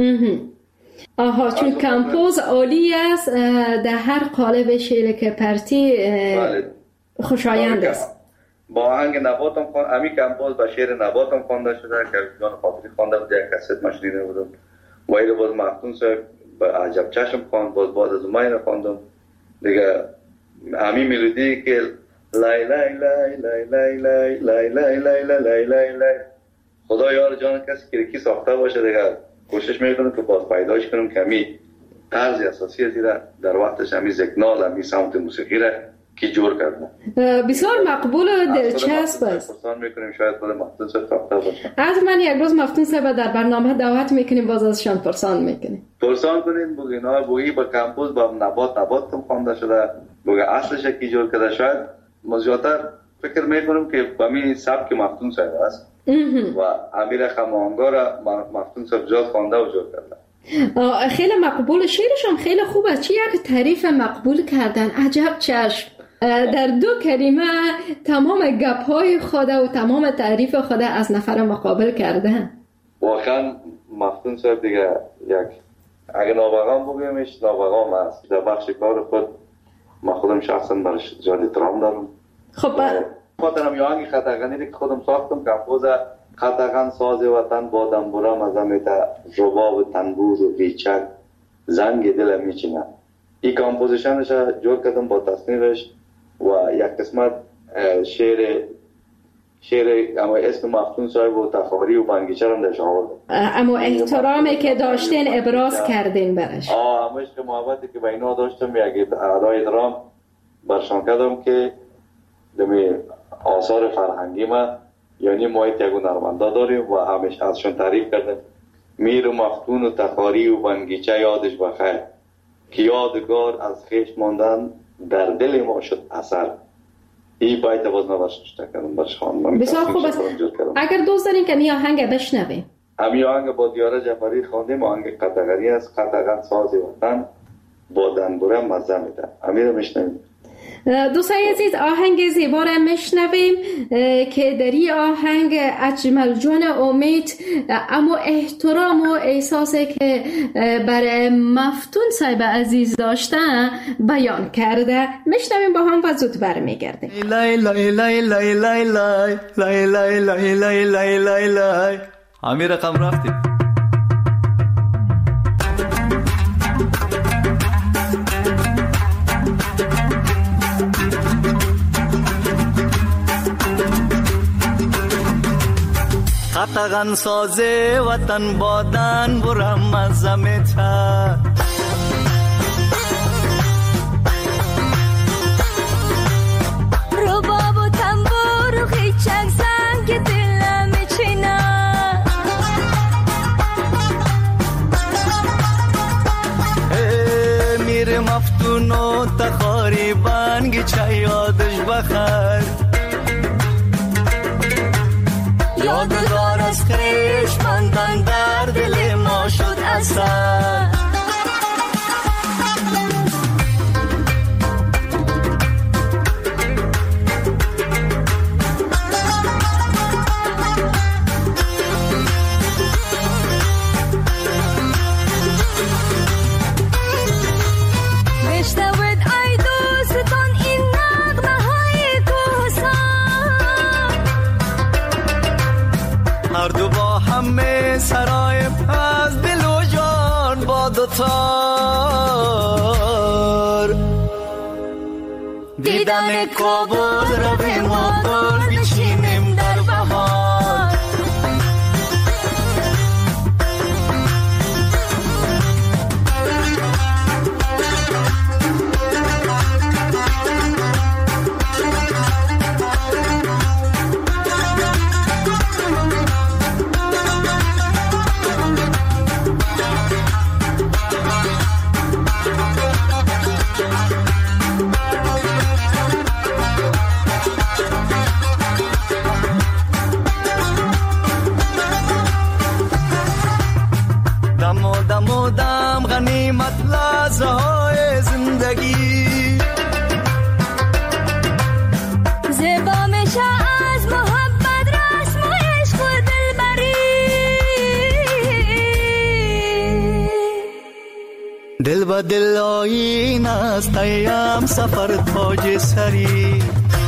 [SPEAKER 2] آها چون کمپوز عالی است در هر قالب شعر که پرتی خوشایند است.
[SPEAKER 3] با آهنگ نبات هم خوانده امی کمپوز با شعر نبات هم خوانده شده که حبیب جان قادری خوانده بود. یک کست مشنیده بودم و ایره باز مفتون صاحب با عجب چشم خواند. باز بعد از ما اینه خواندم دیگه امی ملودی که لای لای لای لای لای لای لای لای لای لای لای لای خدا یار جان کسی که کی ساخته باشه دیگه کوشش میکنم که باز پیداش کنم که امی طرز اساسی از ایره در وقتش امی زکنال امی سمت موسیقی را کی جور کرده
[SPEAKER 2] بسیار مقبول و دلچسب است.
[SPEAKER 3] پرسان میکنیم شاید خود مفتون صاحب ساخته باشه.
[SPEAKER 2] حتما یک روز مفتون صاحب در برنامه دعوت میکنیم باز ازشان پرسان میکنیم.
[SPEAKER 3] پرسان کنین بگین ها بگی با کمپوز با نبات نبات هم خوانده شده بگه اصلش کی جور کرده. شاید مزیاتر فکر میکنم که با می سبک مفتون صاحب است و امیر خمانگا را مفتون صاحب جاز خوانده و جور کرده.
[SPEAKER 2] خیلی مقبول شعرشان خیلی خوب است. چی یک تعریف مقبول کردن عجب چشم در دو کلمه تمام گپ‌های خود و تمام تعریف خود از نفر مقابل کرده.
[SPEAKER 3] واقعا مفتون صاحب دیگه یک اگه نابغام بگیمش نابغام است. در بخش کار خود ما خودم شخصا برش زیاد احترام دارم.
[SPEAKER 2] خب
[SPEAKER 3] خاطرم یا آهنگ خطاغنی که خودم ساختم کمپوز خطاغن ساز وطن با دنبورم از امیتا رباب تنبور و بیچک زنگ دلم میچینه. این کمپوزیشنش جور کردم با تصنیفش و یک قسمت شعر شعر اما اسم مفتون صاحب و تخاری و بنگیچه هم درش آورد.
[SPEAKER 2] اما احترامی که داشتین ابراز کردین برش.
[SPEAKER 3] آه اما عشق محبتی که با اینا داشتم یک ادای درام برشان کردم که دمی آثار فرهنگی ما یعنی ما یک هنرمندا داریم و همیشه ازشون تعریف کردم. میر و مفتون و تخاری و بنگیچه یادش بخیر که یادگار از خیش ماندن در دل ما شد اثر. این باید باز نوشته کردم برش خواندم.
[SPEAKER 2] بسیار خوب است. اگر دوست دارین که می آهنگ بشنویم.
[SPEAKER 3] امی آهنگ با دیاره جعفری خواندیم. آهنگ قطغری است. قطغن ساز وطن با دنبوره مزه میده. امی رو میشنویم.
[SPEAKER 2] دوستای عزیز آهنگ زیبا را میشنویم که در این آهنگ اجمل جان امید اما احترام و احساسی که برای مفتون صاحب عزیز داشتن بیان کرده. میشنویم با هم و زود برمیگردیم.
[SPEAKER 5] لای لای لای لای لای لای لای لای لای لای لای لای لای همین رقم رفتیم. قطغن سازه وطن بادن برم از زمیتر
[SPEAKER 6] رباب و تنبور و خیچک زنگ دلم چینا
[SPEAKER 5] میر مفتون و تخاری بانگی چه یادش بخر یادگار از خیش مندن در دل ما شد اثر هر دو با همه سرای از دل و جان با دوتار دیدن کابل روی ما گل بچینیم در بهار غنیمت لحظه های زندگی
[SPEAKER 6] زیبا میشه از محبت رسم و عشق و دلبری
[SPEAKER 5] دل با دل آیین است ایام سفر تاج سری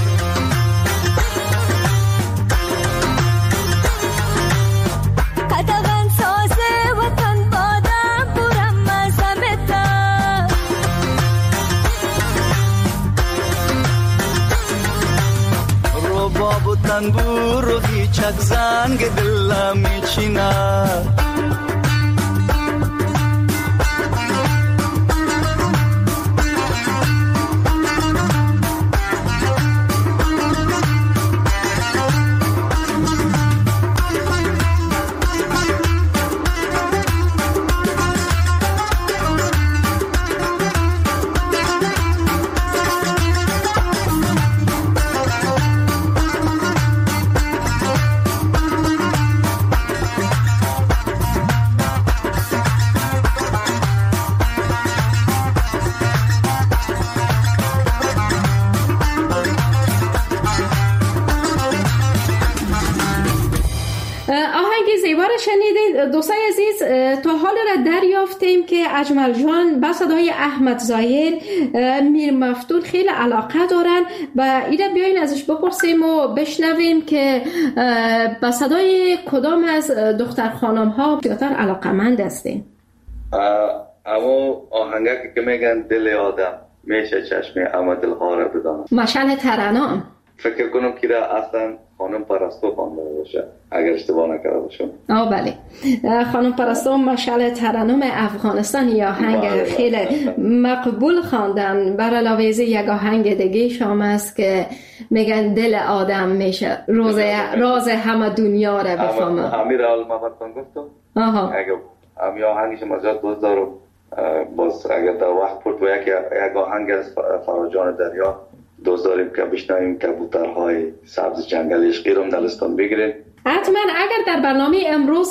[SPEAKER 5] تنبور و هیچک زنگ دلم میچینه
[SPEAKER 2] شنیدید دوستای عزیز، تا حال را دریافتیم که اجمل جان با صدای احمد ظاهر میر مفتون خیلی علاقه دارن و اینا بیاین ازش بپرسیم و بشنویم که با صدای کدام از دختر خانم ها بیشتر علاقه‌مند هستین.
[SPEAKER 3] اما آهنگی که میگن دل آدم میشه چشم اما دل ها را بدانم،
[SPEAKER 2] مشعل ترنم
[SPEAKER 3] فکر کنم که را اصلا خانم پرستو خوانده باشه اگر اشتباه نکرده باشم.
[SPEAKER 2] آه بله، خانم پرستو مشعل ترنم افغانستان یا آهنگ خیلی مقبول خواندن. بر علاوه از یک آهنگ دیگه شام است که میگن دل آدم میشه روز راز همه دنیا را بفهمه.
[SPEAKER 3] امیر المبتان گفتم.
[SPEAKER 2] آها.
[SPEAKER 3] اگه امی آهنگش مزاد دوست دارم باز اگر در وقت پرد و یک یک آهنگ از فراجان دریا دوست داریم که بشنویم کبوترهای سبز جنگل عشقی رو در لیستان بگیریم.
[SPEAKER 2] حتما اگر در برنامه امروز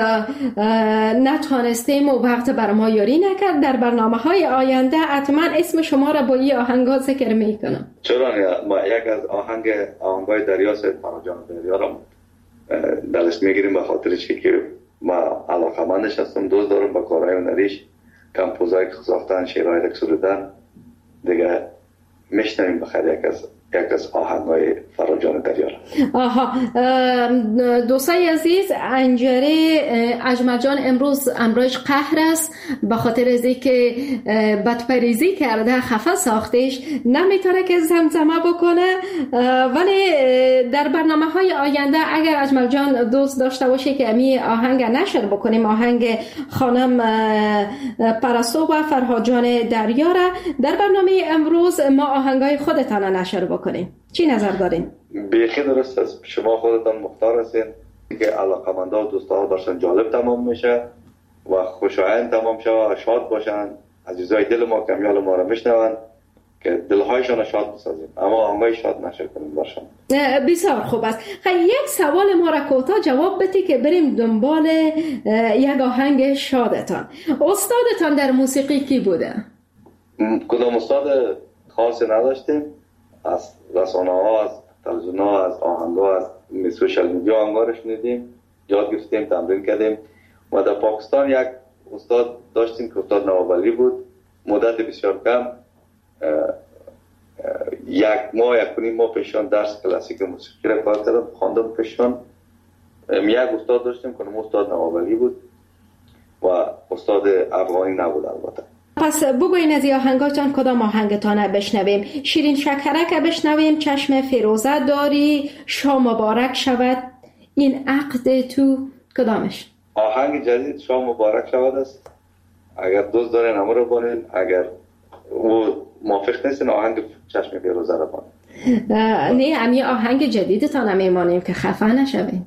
[SPEAKER 2] نتوانستیم و وقت بر ما یاری نکرد، در برنامه های آینده حتما اسم شما را با این آهنگا ذکر میکنم.
[SPEAKER 3] چرا نه؟ ما یک از آهنگ آهنگای دریا سید فراجان دریا را در لیست میگیریم به خاطرش که ما علاقه‌مندش هستم، دوست دارم با کارهای هنریش کمپوزایی که ساختن، شعرهای که سرودن دیگه میشنویم بخیر یک از یک از آهنگ‌های فراجان دریار.
[SPEAKER 2] آها، دوستای عزیز، انجره اجمل جان امروز امروز قهر است به خاطر از اینکه بدپریزی کرده، خفه ساختش، نمیتونه که زمزمه بکنه. ولی در برنامه‌های آینده اگر اجمل جان دوست داشته باشه که امی آهنگ نشر بکنیم، آهنگ خانم پرستو و فرهاد جان دریار، در برنامه امروز ما آهنگای خودتان نشر بکنیم. چی نظر دارین؟
[SPEAKER 3] بیخی درست است. شما خودتان مختار هستین که علاقمندا و دوستا برشان جالب تمام میشه و خوشایند تمام شه و شاد باشن. عزیزای دل ما کمیال ما رو میشنون که دلهایشان شاد بسازیم، اما آهنگای شاد نشه کنیم برشان.
[SPEAKER 2] بسیار خوب است. خیلی یک سوال ما را کوتاه جواب بدی که بریم دنبال یک آهنگ شادتان. استادتان در موسیقی کی بوده؟
[SPEAKER 3] کدام استاد خاصی نداشتیم. از رسانه ها، از تلویزیون ها، از آهنگ ها، از سوشال میدیا آهنگا رو شنیدیم، یاد گرفتیم، تمرین کردیم. و در پاکستان یک استاد داشتیم که استاد نوابلی بود. مدت بسیار کم، یک ماه یک نیم ماه پیشان درس کلاسیک موسیقی را کار کردم، خواندم پیشان. یک استاد داشتیم که استاد نوابلی بود و استاد افغانی نبود البته.
[SPEAKER 2] پس بگوین از این آهنگاتان کدام آهنگتان بشنویم؟ شیرین شکرک بشنویم، چشم فیروزه داری، شام مبارک شود، این عقد تو، کدامش؟
[SPEAKER 3] آهنگ جدید شام مبارک شود است. اگر دوست دارین همه رو بانین، اگر او موافق نیستین آهنگ چشم فیروزه رو بانین.
[SPEAKER 2] نه، همی آهنگ جدیدتان هم میمانیم که خفه نشویم.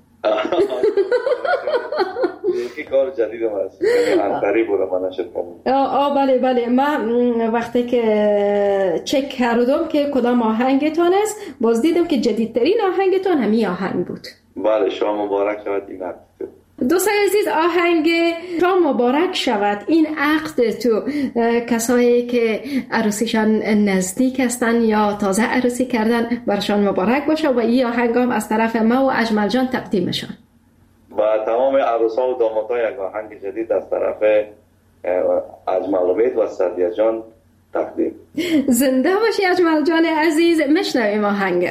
[SPEAKER 3] یکی کار جدید هم هست، انتری بوده من نشد کنم.
[SPEAKER 2] آه بله بله، من وقتی که چک کردم که کدام آهنگتان است، باز دیدم که جدیدترین آهنگتان همین آهنگ بود.
[SPEAKER 3] بله، شام مبارک شود این عقد تو.
[SPEAKER 2] دوستان عزیز، آهنگ شام مبارک شود این عقد تو، کسایی که عروسیشان نزدیک هستن یا تازه عروسی کردن برشان مبارک باشه و این آهنگ هم از طرف ما و اجمل جان تقدیمشان.
[SPEAKER 3] و تمام عروسا و دامادها یک آهنگ جدید از طرف اجمل امید و سعدیه جان تقدیم.
[SPEAKER 2] زنده باشی اجمل جان عزیز، میشنویم آهنگ.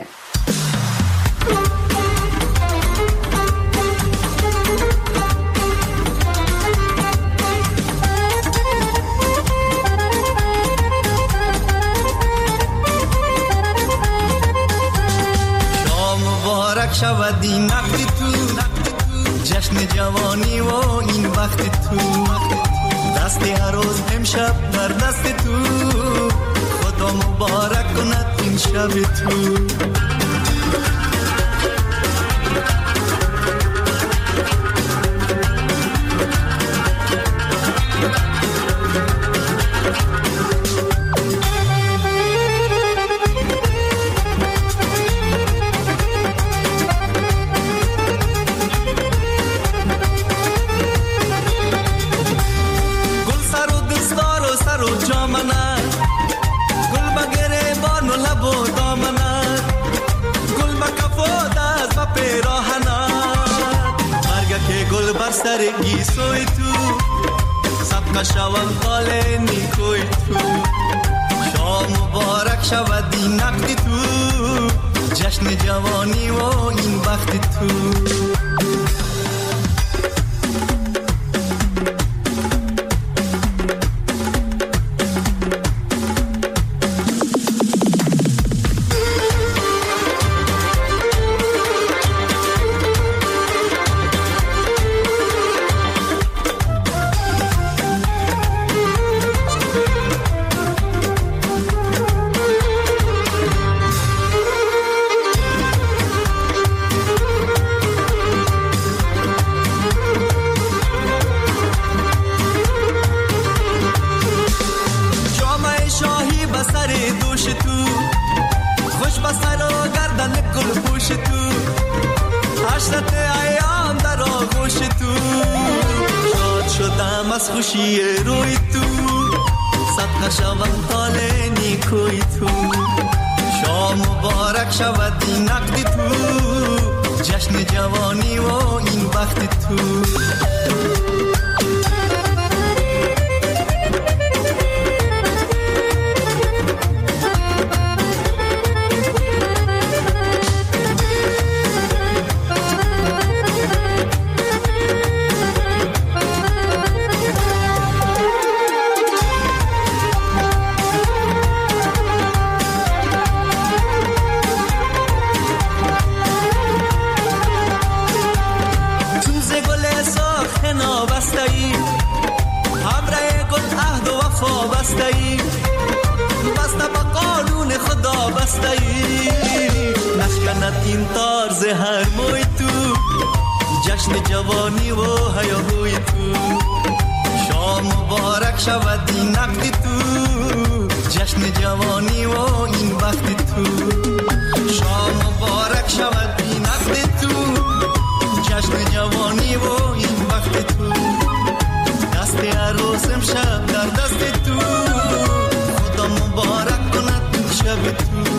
[SPEAKER 5] شام مبارک شود این عقد تو، جشن جوانی و این وقت تو، دست عروس امشب در دست تو، خدا مبارک کند این شب تو. سرگی سوی تو سب شوم خال نیکوی تو، شام مبارک شود این عقد تو، جشن جوانی و این وقت تو. از خوشی روی تو صدقه شوم طال نیکوی تو، شام مبارک شود این عقد تو، جشن جوانی و این وقت تو. وابسته ای، بسته به قانون خدا بسته ای، نشکند این تار زهر موی تو، جشن جوانی و هیاهوی تو، شام مبارک شود این نقد تو، جشن جوانی و این وقت تو، شام مبارک شود این نقد تو، جشن جوانی و این وقت تو، دست عروس امشب در دست تو، خدا مبارک کند این شب تو.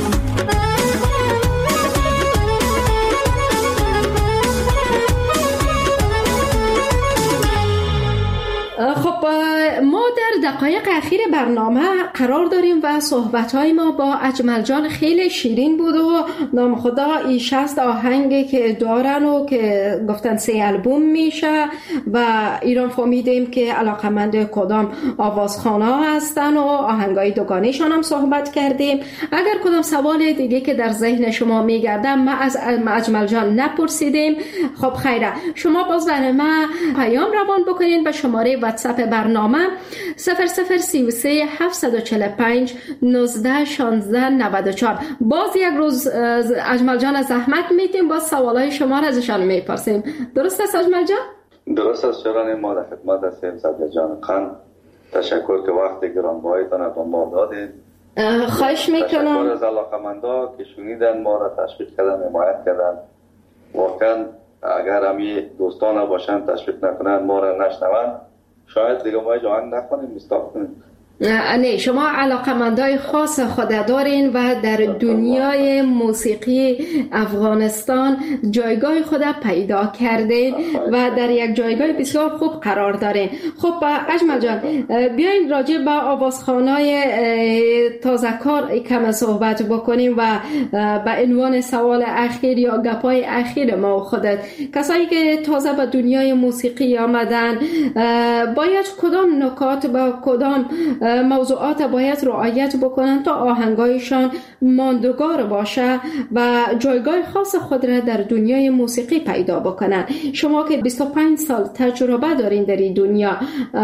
[SPEAKER 2] خب ما در دقایق اخیر برنامه قرار داریم و صحبت‌های ما با اجمل جان خیلی شیرین بود و نام خدا این شصت آهنگی که دارن و که گفتن سه البوم میشه و ایران فهمیدیم که علاقمند کدام آوازخوان‌ها هستن و آهنگای دوگانیشان هم صحبت کردیم. اگر کدام سوال دیگه که در ذهن شما میگرده ما از اجمل جان نپرسیدیم، خب خیره، شما باز برای ما پیام روان بکنین به شماره واتساپ برنامه صفر صفر سی و سه هفتصد و چهل و پنج نوزده شانزده نود و چهار. باز یک روز اجمل جان زحمت میدیم، باز سوالای شما را ازشان میپرسیم. درست است اجمل جان؟
[SPEAKER 3] درست است شوران ما در خدمت هستیم. صدر جان خان، تشکر که وقت گرانبهایتان به ما دادید.
[SPEAKER 2] خواهش میکنم.
[SPEAKER 3] تشکر از علاقمندا که شنیدن ما را، تشویق کردن، حمایت کردن. واقعا اگر همی دوستان باشن تشویق نکنن، ما را نشنون، شاید دیگه ما جوان نخونیم، مستاق کنیم.
[SPEAKER 2] نه، شما علاقمندای خاص خود دارین و در دنیای موسیقی افغانستان جایگاه خود پیدا کردین و در یک جایگاه بسیار خوب قرار دارین. خب اجمل جان، بیاین راجع به آوازخوانای تازه کار کم صحبت بکنیم و به عنوان سوال اخیر یا گپای اخیر ما و خودت، کسایی که تازه به دنیای موسیقی آمدن باید کدام نکات با کدام موضوعات باید رعایت بکنن تا آهنگایشان ماندگار باشه و جایگاه خاص خود را در دنیای موسیقی پیدا بکنن؟ شما که بیست و پنج سال تجربه دارین در این دنیا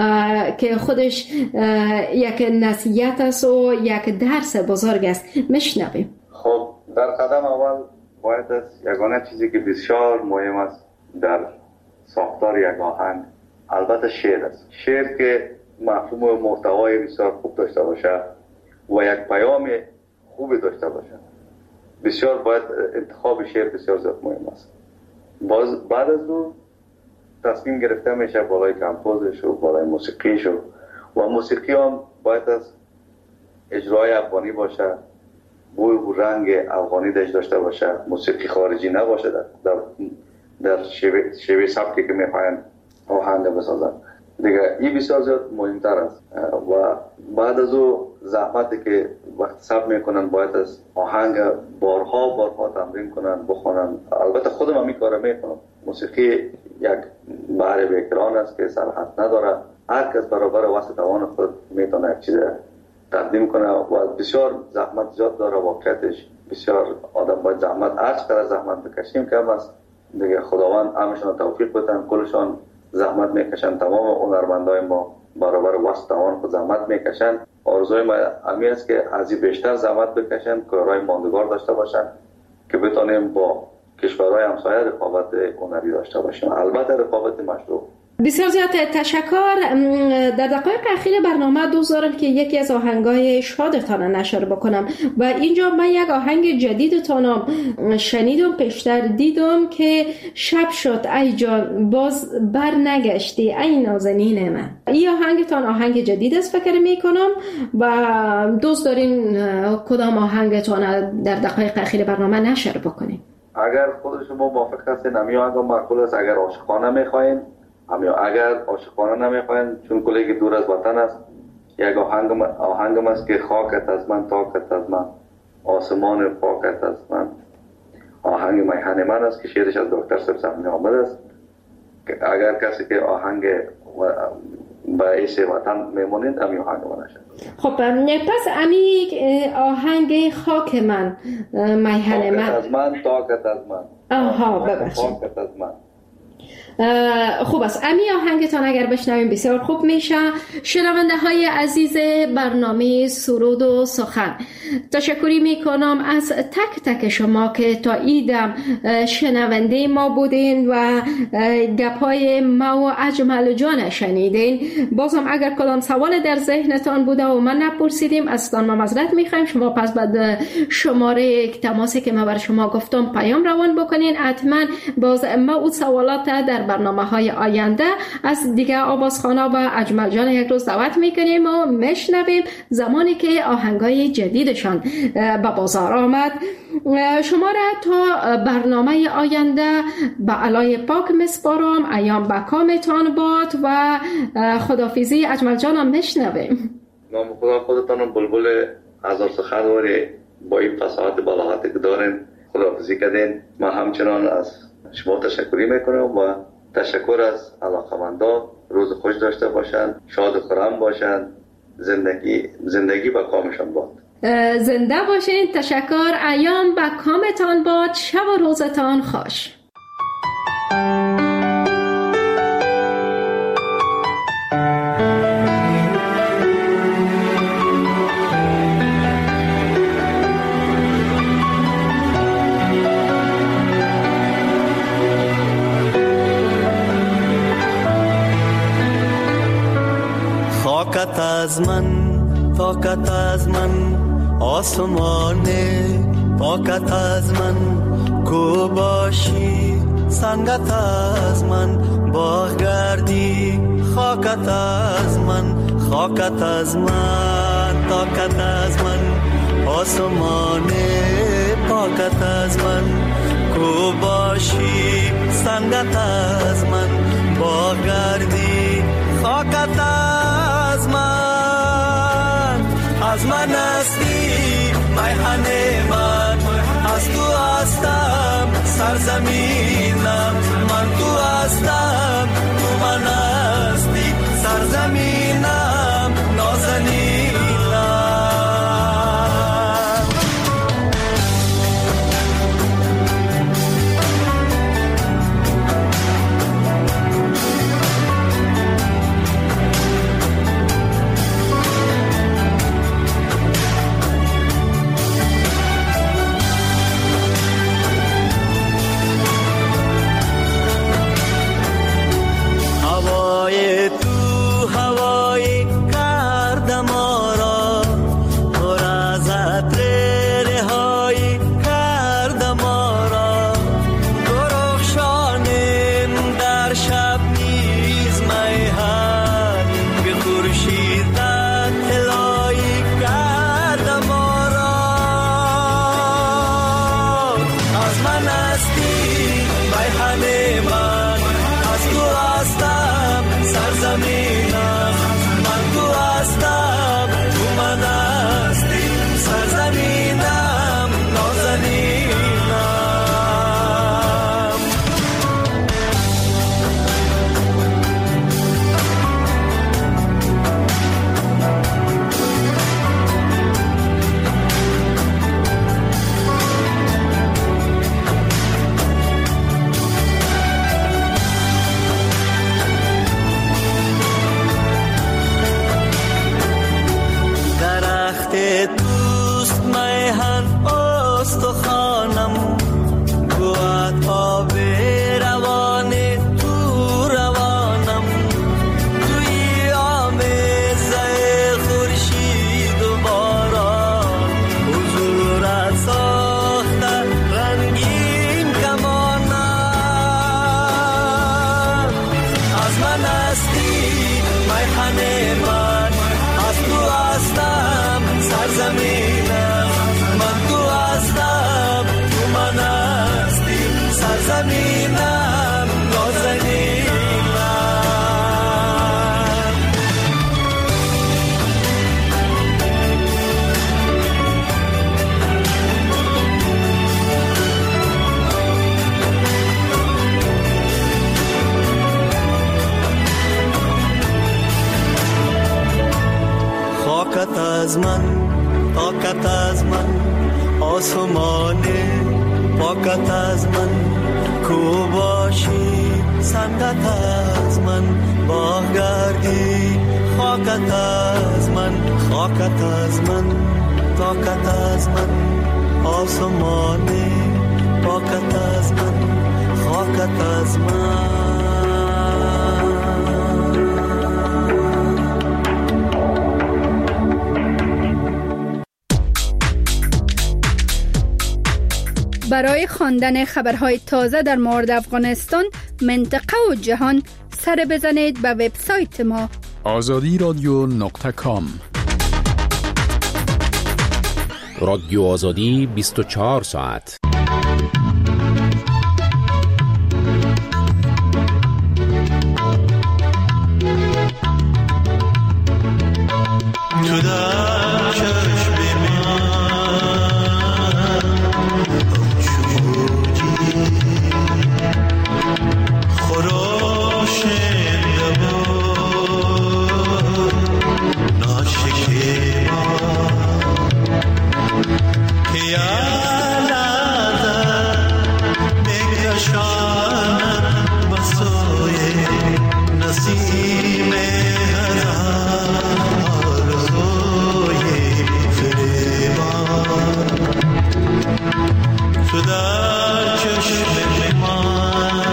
[SPEAKER 2] که خودش یک نصیحت است و یک درس بزرگ است، میشنویم.
[SPEAKER 3] خب در قدم اول باید از یگانه چیزی که بسیار مهم است در ساختار یک آهنگ البته شعر است. شعر که مفهوم و محتوای بسیار خوب داشته باشه و یک پیام خوبی داشته باشه. بسیار باید انتخاب شعر بسیار زیاد مهم است. باز بعد از اون تصمیم گرفته میشه بالای کمپوزش و بالای موسیقیش و موسیقی هم باید از اجرای افغانی باشه، بوی و رنگ افغانی داشته باشه، موسیقی خارجی نباشه، در در, در شیوه شیوه سبکی که میخواین آهنگ بسازن. دیگه این بسیار زیاد مهمتر است و بعد از او زحمتی که وقت صبر میکنن باید از آهنگ بارها بارها تمرین کنن، بخونن. البته خودم هم این کار میکنم. موسیقی یک بحر بیکران است که سرحد نداره، هر کس برابر وسط توان خود میتونه یک چیز تقدیم کنه و بسیار زحمت زیاد داره. واقعیتش بسیار آدم باید زحمت، هر چقدر زحمت بکشیم کم است. دیگه خداوند همشون توفیق بدن، کلشان زحمت میکشن. تمام هنرمندای ما برابر وسط توان خود زحمت میکشن. آرزوی ما همین است که از این بیشتر زحمت بکشن، کارهای ماندگار داشته باشن که بتونیم با کشورهای همسایه رقابت هنری داشته باشیم، البته رقابت مشروع.
[SPEAKER 2] بسیار زیاد تشکر. در دقایق اخیر برنامه دوست دارم که یکی از آهنگای شادتان نشر بکنم و اینجا من یک آهنگ جدیدتان شنیدم، پیشتر دیدم که شب شد ای جان باز بر نگشتی ای نازنین من. این آهنگتان آهنگ جدید است فکر میکنم و دوست دارین کدام آهنگتان در دقایق اخیر برنامه نشر بکنیم؟
[SPEAKER 3] اگر خود شما موافق هستین همین آهنگ معقول است. اگر عاشقانه میخواین همین، اگر عاشقانه نمیخواین چون کلی دور از وطن است، یک آهنگ آهنگم است که خاکت از من تاکت از من آسمان پاکت از من. آهنگ میهن من است که شعرش از دکتر سبزمانی آمد است. اگر کسی که آهنگ به ایش وطن میمونید همین آهنگ من است.
[SPEAKER 2] خب پس امی آهنگ خاک من میهن من
[SPEAKER 3] از من تاکت از من
[SPEAKER 2] آها ببخشید
[SPEAKER 3] پاکت از من.
[SPEAKER 2] خوب است. امی آهنگتان اگر بشنویم بسیار خوب میشه. شنونده های عزیز برنامه سرود و سخن، تشکری میکنم از تک تک شما که تا ایدم شنونده ما بودین و گپای ما و اجمل جان شنیدین. بازم اگر کدام سوال در ذهنتان بوده و من نپرسیدیم از ما معذرت میخوایم. شما پس بعد شماره تماسی که ما بر شما گفتم پیام روان بکنین. حتما باز ما اون سوالات در برنامه های آینده از دیگه آوازخوانا و اجمل جان یک روز دعوت میکنیم و میشنویم زمانی که آهنگای جدیدشان به بازار آمد. شما را تا برنامه آینده به علای پاک مسپارم. ایام بکامتان باد و خدافیزی اجمل جانم میشنویم.
[SPEAKER 3] نام خدا خودتان بلبل هزار سخنواری با این فصاحت بلاغتی که دارین خدافیزی کردین. ما همچنان از شما تشکری میکنم و تشکر از علاقمندان. روز خوش داشته باشند، شاد و خرم باشند، زندگی زندگی با کامشان باد.
[SPEAKER 2] زنده باشین. تشکر. ایام با کامتان باد. شب و روزتان خوش.
[SPEAKER 5] خاکت از من، طاقت از من، آسمان پاکت از من، کو باشی سنگت از من، باغ گردی خاکت از من، خاکت از من، طاقت از من، آسمان پاکت از من، کو باشی سنگت از من، باغ گردی خاکت از من. از من هستی میهن من، از تو هستم سرزمینم، من تو هستم تو من هستی سرزمینم، نازنینم. از من، طاقت از من، آسمان پاکت از من، کو باشی سنگت از من باه گردی، خاکت از من، خاکت از من، طاقت از من، آسمانی پاکت از من، خاکت از من.
[SPEAKER 7] برای خواندن خبرهای تازه در مورد افغانستان، منطقه و جهان، سر بزنید به وبسایت ما
[SPEAKER 8] آزادی رادیو نقطه کام.
[SPEAKER 9] رادیو آزادی بیست و چهار ساعت.
[SPEAKER 4] تو در چشم من همچوجی خراشنده بود ناشکیبا که یادم بکشانم بسوی نسیم تو در چشم من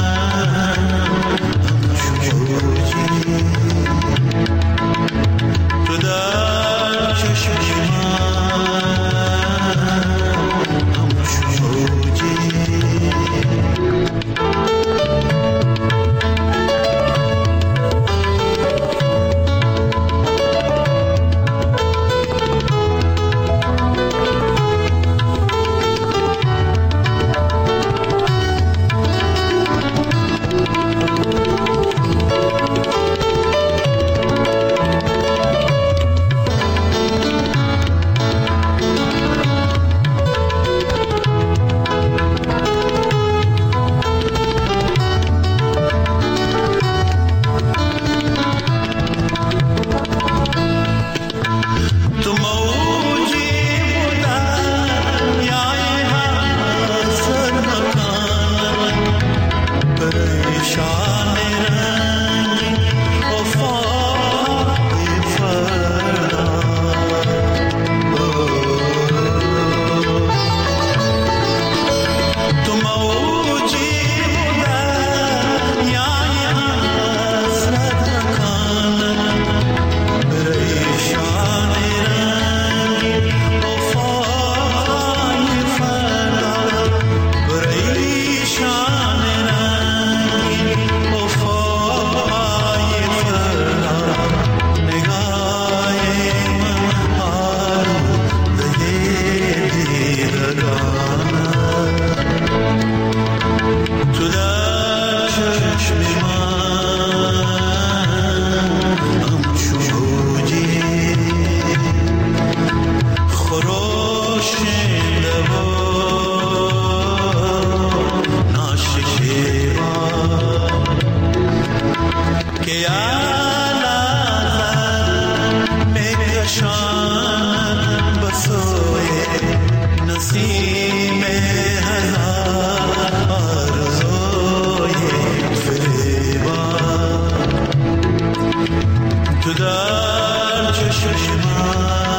[SPEAKER 4] همچوجی، تو در چشم من همچوجی. تو در چشم من